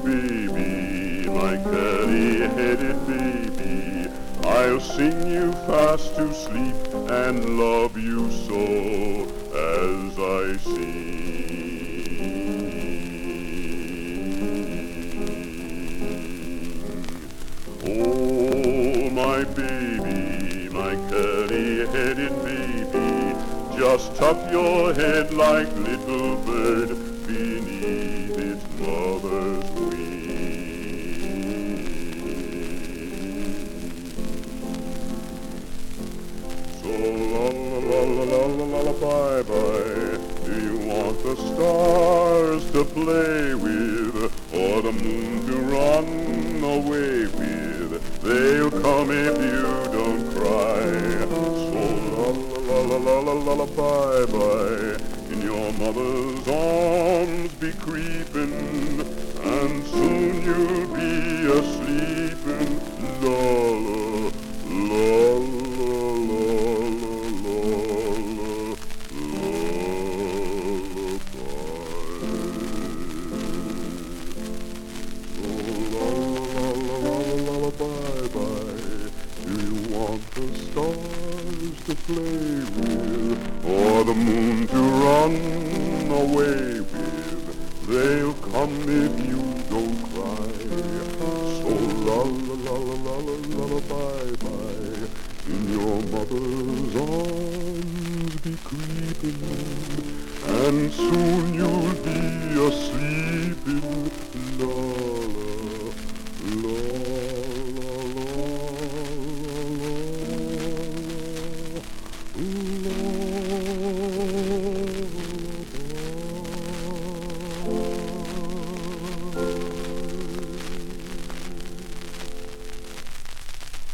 baby, my curly-headed baby. I'll sing you fast to sleep and love you so as I sing. Oh, my baby, my curly-headed baby, just tuck your head like little bird beneath its mother's wing. So lullaby, bye. Do you want the stars to play with, or the moon to run away with? They'll come if you don't cry. So lullaby, bye. In your mother's arms be creeping, and soon you'll be a-sleeping. Lullaby. The stars to play with, or the moon to run away with, they'll come if you don't cry. So lullaby, bye. In your mother's arms be creeping, and soon you'll be a-sleeping.